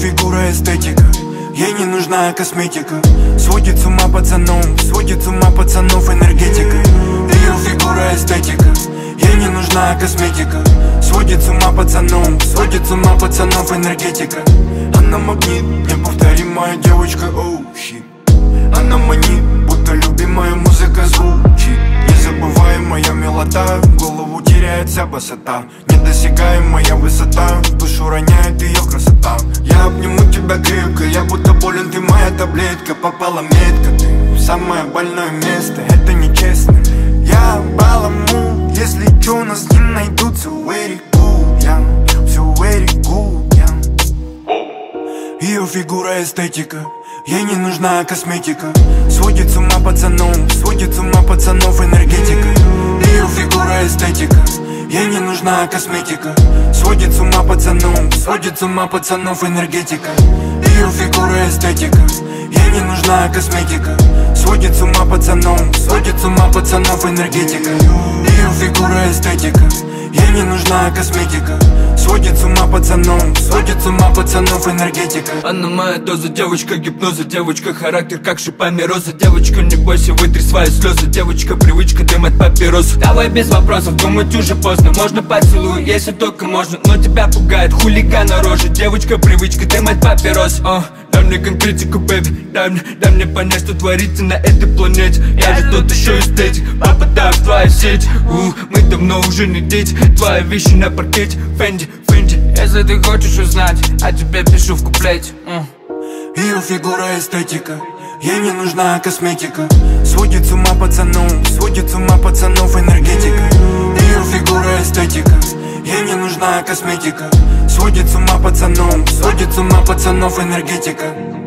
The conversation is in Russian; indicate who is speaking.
Speaker 1: фигура эстетика, ей не нужна косметика. Сводит с ума пацанов, сводит с ума пацанов энергетика. Ее фигура эстетика, ей не нужна косметика. Сводит с ума пацанов, сводит с ума пацанов энергетика. Она магнит, неповторимая девочка, оу, щит. Она манит, будто любимая музыка звучит. Незабываемая мелода, голову теряет вся босота. Недосягаемая высота, душу роняет ее красота. Я обниму тебя крепко, я будто болен, ты моя таблетка. Попала метко ты в самое больное место, это нечестно. Я баламу, если чё, нас не найдут. Все very good, yeah, все very good, yeah. Ее фигура эстетика, ей не нужна косметика. Сводит с ума пацанов, сводит с ума пацанов энергетика. Ее фигура эстетика, ей не нужна косметика. Сводит с ума пацанов, сводит с ума пацанов энергетика. Ее фигура эстетика, ей не нужна косметика. Сводит с ума пацанов, сводит с ума пацанов энергетика. Ее фигура эстетика, ей не нужна косметика. Сводит с ума пацанов, сводит с ума пацанов энергетика.
Speaker 2: Она моя доза, девочка гипноза, девочка характер как шипами роза. Девочка, не бойся, вытри свои слезы, девочка привычка дымать папиросу. Давай без вопросов, думать уже поздно, можно поцелуй, если только можно. Но тебя пугает хулигана рожа, девочка привычка дымать папирос. Дай мне конкретику, бэби, дай мне понять, что творится на этой планете. Я же тот еще эстетик, попадаю в твои сети. Мы давно уже не дети, твои вещи на паркете. Фенди, если ты хочешь узнать, а тебе пишу в куплете.
Speaker 1: Ее фигура эстетика, ей не нужна косметика. Сводит с ума пацанов, сводит с ума пацанов энергетика. Ее фигура эстетика, ей не нужна косметика. Сводит с ума пацанов, сводит с ума пацанов энергетика.